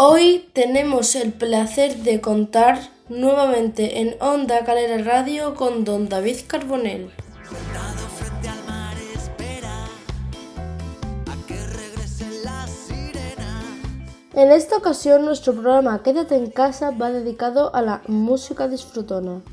Hoy tenemos el placer de contar nuevamente en Onda Calera Radio con don David Carbonell. En esta ocasión nuestro programa Quédate en casa va dedicado a la música disfrutona.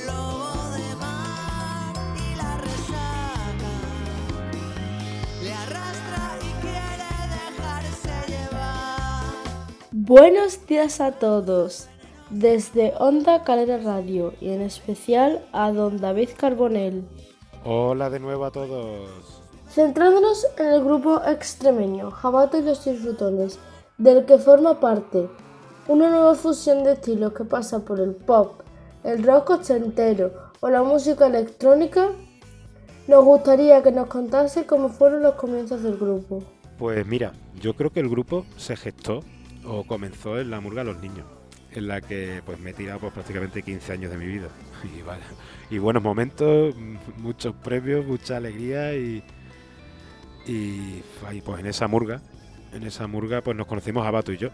Buenos días a todos, desde Onda Calera Radio y en especial a don David Carbonell. Hola de nuevo a todos. Centrándonos en el grupo extremeño Jabato y los Disfrutones, del que forma parte una nueva fusión de estilos que pasa por el pop, el rock ochentero o la música electrónica, nos gustaría que nos contase cómo fueron los comienzos del grupo. Pues mira, yo creo que el grupo se gestó o comenzó en la Murga Los Niños, en la que pues me he tirado pues, prácticamente 15 años de mi vida. Y, vale, y buenos momentos, muchos premios, mucha alegría y pues en esa murga pues nos conocimos Jabato y yo.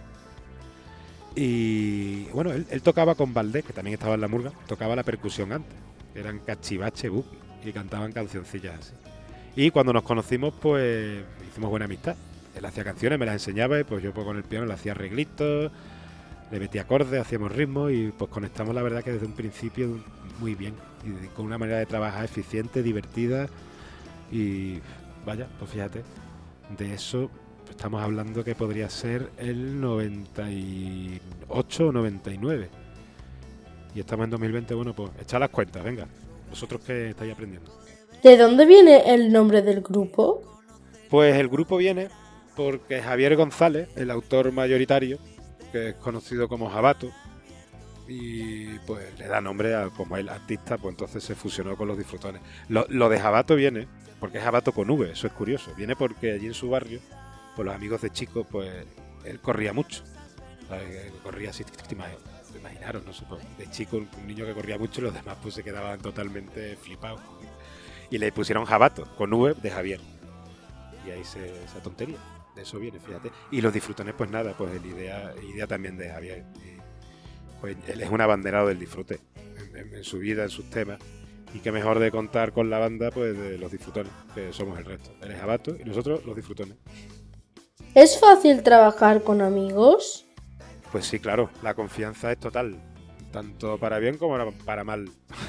Y bueno, él tocaba con Valdés, que también estaba en la murga, tocaba la percusión antes. Eran cachivache, buki, y cantaban cancioncillas así. Y cuando nos conocimos pues hicimos buena amistad. Él hacía canciones, me las enseñaba y pues yo pues, con el piano le hacía arreglitos, le metía acordes, hacíamos ritmos y pues conectamos la verdad que desde un principio muy bien. Y con una manera de trabajar eficiente, divertida y vaya, pues fíjate, de eso estamos hablando que podría ser el 98 o 99. Y estamos en 2020, bueno pues echad las cuentas, venga, vosotros que estáis aprendiendo. ¿De dónde viene el nombre del grupo? Pues el grupo viene porque Javier González, el autor mayoritario, que es conocido como Jabato, y pues le da nombre a como el artista, pues entonces se fusionó con los Disfrutones. Lo de Jabato viene porque es Jabato con V, eso es curioso. Viene porque allí en su barrio, pues los amigos de Chico, pues él corría mucho. ¿Sabes? Corría así, imaginaros, no sé, pues, de chico un niño que corría mucho y los demás pues se quedaban totalmente flipados. Y le pusieron Jabato, con V de Javier. Y ahí esa tontería. De eso viene, fíjate. Y los Disfrutones, pues nada, pues el idea también de Javier. Y, pues él es un abanderado del disfrute en su vida, en sus temas. Y qué mejor de contar con la banda, pues de los Disfrutones, que somos el resto. Él es Jabato y nosotros los Disfrutones. ¿Es fácil trabajar con amigos? Pues sí, claro, la confianza es total. Tanto para bien como para mal.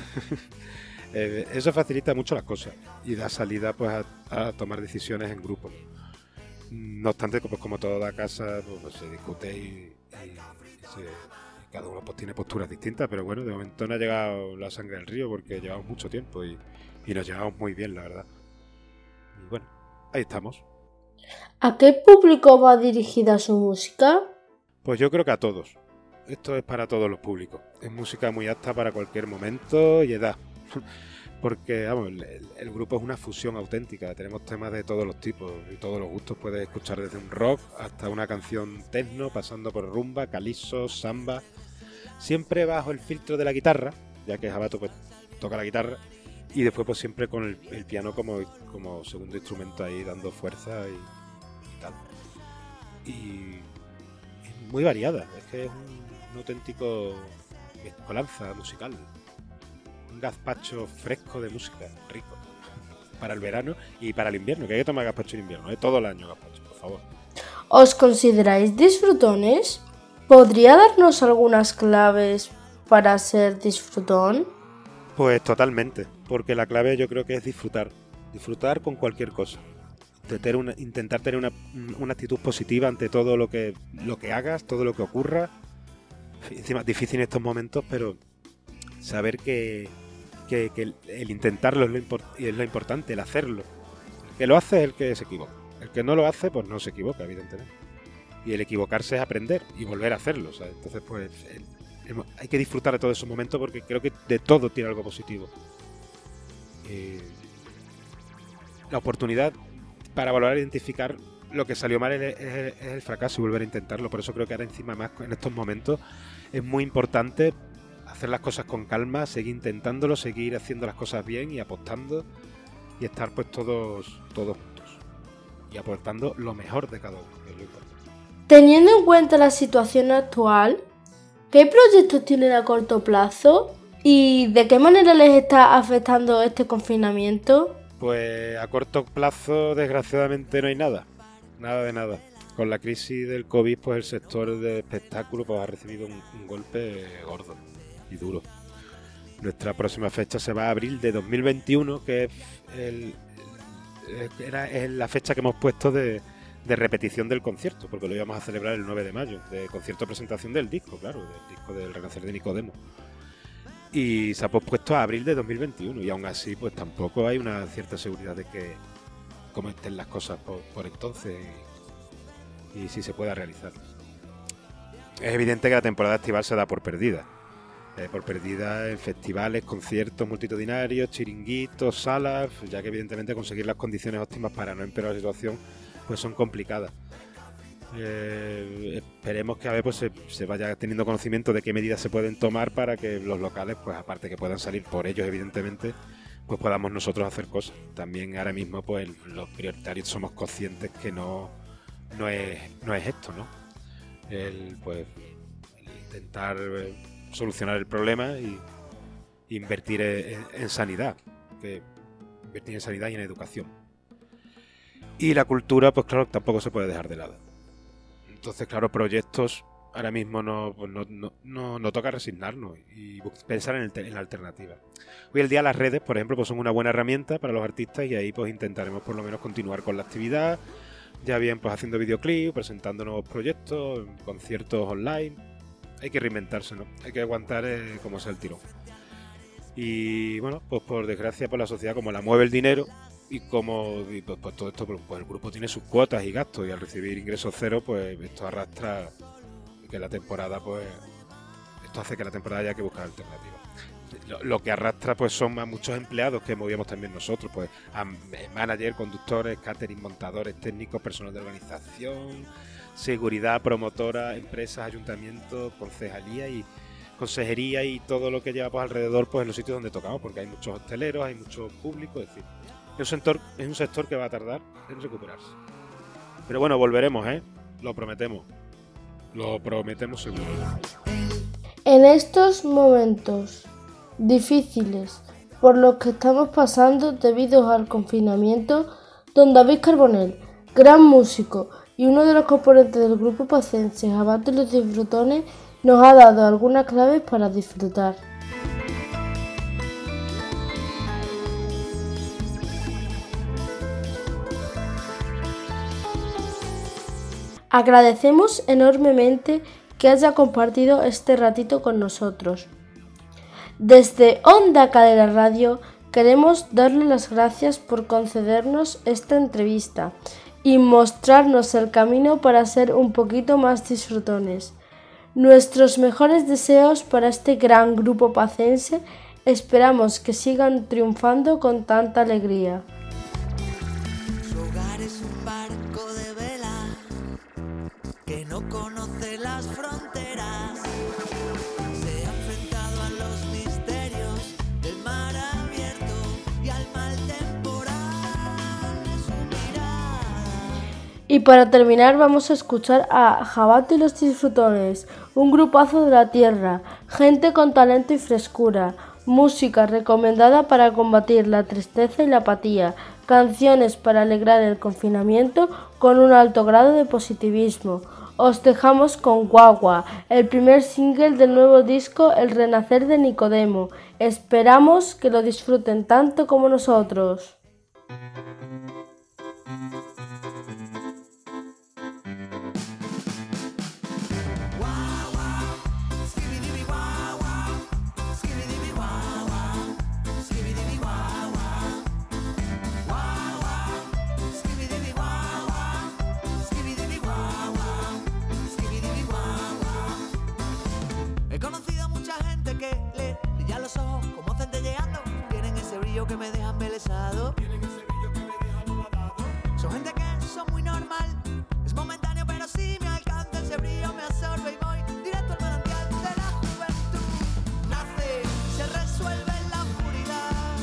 Eso facilita mucho las cosas y da salida pues a tomar decisiones en grupo. No obstante, pues como toda casa pues se discute y cada uno pues tiene posturas distintas, pero bueno, de momento no ha llegado la sangre al río porque llevamos mucho tiempo y nos llevamos muy bien, la verdad. Y bueno, ahí estamos. ¿A qué público va dirigida su música? Pues yo creo que a todos. Esto es para todos los públicos. Es música muy apta para cualquier momento y edad. Porque vamos, el grupo es una fusión auténtica. Tenemos temas de todos los tipos y todos los gustos. Puedes escuchar desde un rock hasta una canción techno, pasando por rumba, calypso, samba. Siempre bajo el filtro de la guitarra, ya que Jabato pues toca la guitarra. Y después pues siempre con el piano como segundo instrumento ahí dando fuerza y tal. Y es muy variada. Es que es un auténtico mezcolanza musical. Un gazpacho fresco de música, rico, para el verano y para el invierno, que hay que tomar gazpacho en invierno, todo el año gazpacho, por favor. ¿Os consideráis disfrutones? ¿Podría darnos algunas claves para ser disfrutón? Pues totalmente, porque la clave yo creo que es disfrutar con cualquier cosa. Intentar tener una actitud positiva ante todo lo que hagas, todo lo que ocurra. Encima es difícil en estos momentos, pero saber que el intentarlo es lo importante, el hacerlo. El que lo hace es el que se equivoca. El que no lo hace, pues no se equivoca, evidentemente. Y el equivocarse es aprender y volver a hacerlo, ¿sabes? Entonces, pues hay que disfrutar de todos esos momentos porque creo que de todo tiene algo positivo. La oportunidad para valorar e identificar lo que salió mal es el fracaso y volver a intentarlo. Por eso creo que ahora encima más en estos momentos es muy importante hacer las cosas con calma, seguir intentándolo, seguir haciendo las cosas bien y apostando y estar pues todos juntos y aportando lo mejor de cada uno, que es lo importante. Teniendo en cuenta la situación actual, ¿qué proyectos tienen a corto plazo? ¿Y de qué manera les está afectando este confinamiento? Pues a corto plazo, desgraciadamente, no hay nada. Nada de nada. Con la crisis del COVID, pues el sector de espectáculo pues, ha recibido un golpe gordo y duro. Nuestra próxima fecha se va a abril de 2021, que es la fecha que hemos puesto de repetición del concierto, porque lo íbamos a celebrar el 9 de mayo, de concierto presentación del disco, claro, del disco del Renacer de Nicodemo. Y se ha pospuesto a abril de 2021, y aún así pues tampoco hay una cierta seguridad de que cómo estén las cosas por entonces y si se pueda realizar. Es evidente que la temporada estival se da por perdida. Por perdida en festivales, conciertos multitudinarios, chiringuitos, salas, ya que evidentemente conseguir las condiciones óptimas para no empeorar la situación pues son complicadas. Esperemos que a ver pues se vaya teniendo conocimiento de qué medidas se pueden tomar para que los locales, pues aparte que puedan salir por ellos evidentemente, pues podamos nosotros hacer cosas. También ahora mismo pues los prioritarios somos conscientes que no es esto, ¿no? El intentar solucionar el problema y invertir en sanidad, invertir en sanidad y en educación. Y la cultura, pues claro, tampoco se puede dejar de lado. Entonces, claro, proyectos ahora mismo no toca resignarnos y pensar en la alternativa. Hoy en día las redes, por ejemplo, pues son una buena herramienta para los artistas y ahí pues intentaremos por lo menos continuar con la actividad, ya bien pues haciendo videoclips, presentando nuevos proyectos, conciertos online. Hay que reinventarse, ¿no? Hay que aguantar como sea el tirón. Y bueno, pues por desgracia por la sociedad como la mueve el dinero y pues todo esto, pues el grupo tiene sus cuotas y gastos y al recibir ingresos cero, pues esto arrastra que la temporada, pues esto hace que la temporada haya que buscar alternativas. Lo que arrastra pues son a muchos empleados que movíamos también nosotros, pues a managers, conductores, catering, montadores, técnicos, personal de organización, seguridad, promotora, empresas, ayuntamientos, concejalía y consejería y todo lo que lleva pues alrededor pues en los sitios donde tocamos, porque hay muchos hosteleros, hay mucho público, es decir, es un sector que va a tardar en recuperarse. Pero bueno, volveremos, lo prometemos seguro. En estos momentos difíciles por los que estamos pasando debido al confinamiento, don David Carbonell, gran músico y uno de los componentes del grupo pacense Jabato y los Disfrutones, nos ha dado algunas claves para disfrutar. Agradecemos enormemente que haya compartido este ratito con nosotros. Desde Onda Calera Radio queremos darle las gracias por concedernos esta entrevista y mostrarnos el camino para ser un poquito más disfrutones. Nuestros mejores deseos para este gran grupo pacense, esperamos que sigan triunfando con tanta alegría. Su hogar es un barco de vela que no conoce las fronteras. Se ha enfrentado a los misterios del mar abierto y al mal temporal de su mirada. Y para terminar vamos a escuchar a Jabato y los Disfrutones, un grupazo de la tierra, gente con talento y frescura, música recomendada para combatir la tristeza y la apatía, canciones para alegrar el confinamiento con un alto grado de positivismo. Os dejamos con Guagua, el primer single del nuevo disco El Renacer de Nicodemo. Esperamos que lo disfruten tanto como nosotros. He conocido a mucha gente que le brilla los ojos como centelleando. Tienen ese brillo que me deja embelesado. Son gente que son muy normal. Es momentáneo pero si me alcanza ese brillo me absorbe y voy directo al manantial de la juventud. Nace, se resuelve en la oscuridad.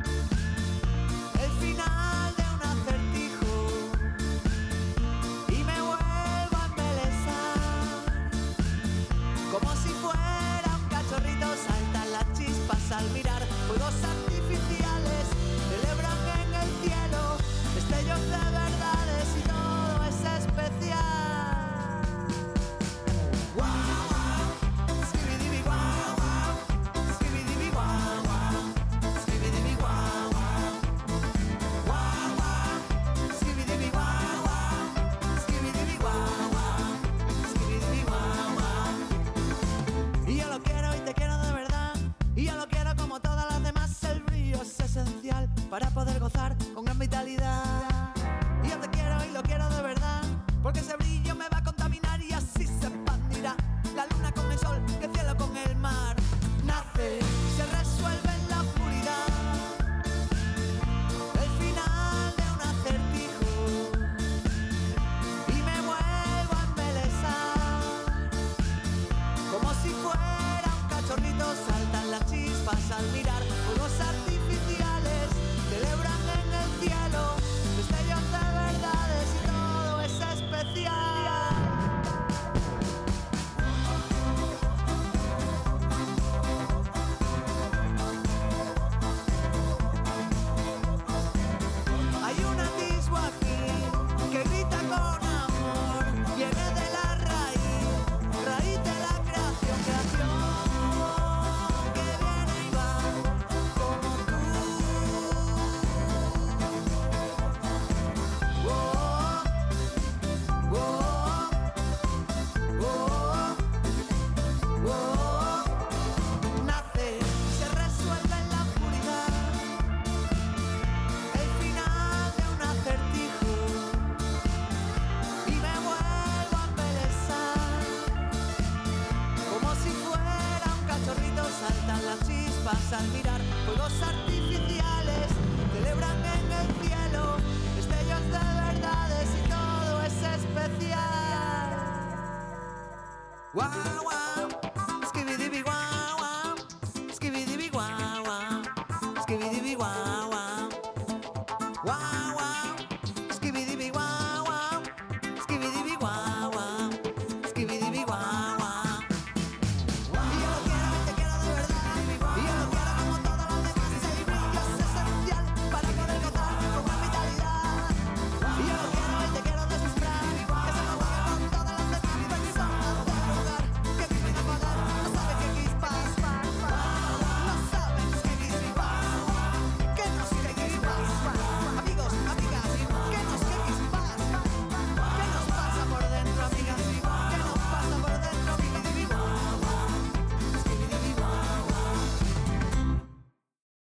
El final de un acertijo. Y me vuelvo a embelesar. para poder gozar con gran vitalidad. Y yo te quiero y lo quiero de verdad, porque ese brillo me va a contaminar y así se expandirá la luna con el sol y el cielo con el mar. Nace, se resuelve en la oscuridad, el final de un acertijo, y me vuelvo a embelesar, como si fuera un cachorrito. Saltan las chispas al mirar, fuegos artificiales celebran en el cielo, destellos de verdades y todo es especial. Hay un atisbo aquí que grita con amor, viene de la raíz de la creación que viene y va como tú. Oh, oh, oh, oh. Nace, se resuelve en la oscuridad, el final de un acertijo, y me vuelvo a embelesar, como si fuera un cachorrito. Saltan las chispas al mirar, fuegos artificiales celebran en el cielo, destellos de verdades y todo es especial. Guau, guau.